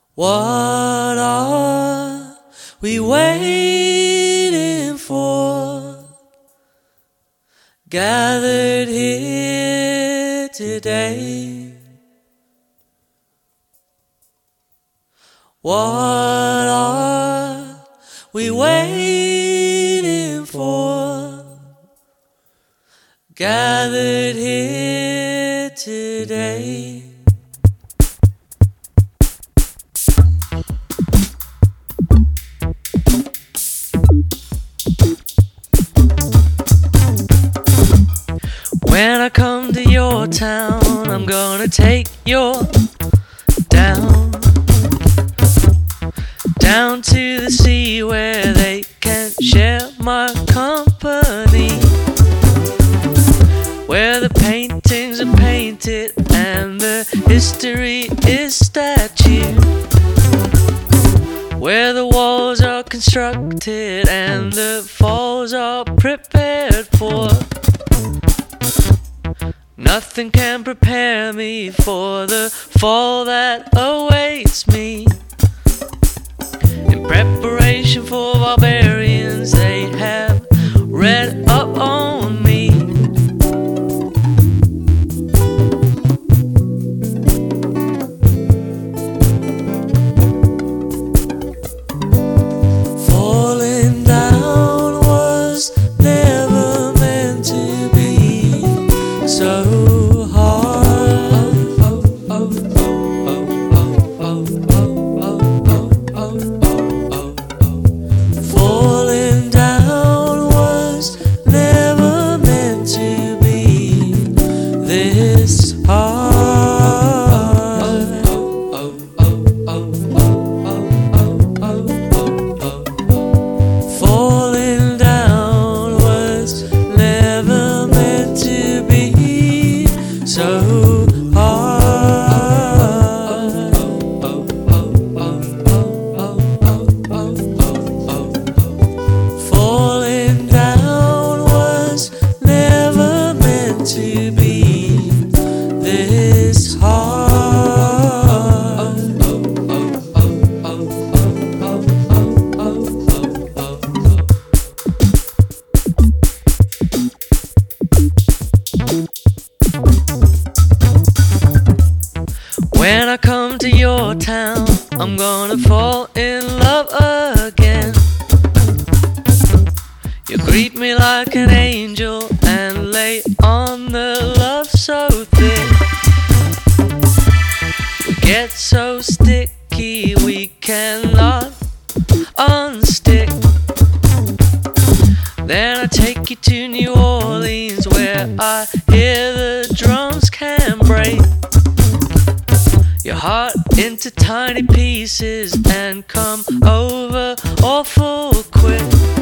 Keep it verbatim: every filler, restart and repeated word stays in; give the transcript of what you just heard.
What are we waiting for? Gathered here today. What are we waiting for? Gathered here today. When I come to your town, I'm gonna take you down, down to the sea where they can share my company, where the paintings are painted and the history is statue, where the walls are constructed and the falls are prepared for. Nothing can prepare me for the fall that awaits me. In preparation for barbarians, they have read up on me. Falling down was never meant to be so hard. Oh, oh, oh, oh, oh, oh, oh, oh, oh. Falling down was never meant to be this hard. Falling down was never meant to be so hard. Falling down was never meant to be this hard. When I come to your town, I'm gonna fall in love again. You greet me like an angel and lay on the love so thick. We get so sticky we cannot unstick. Then I take you to New Orleans where I hear the drums can break your heart into tiny pieces and come over awful quick.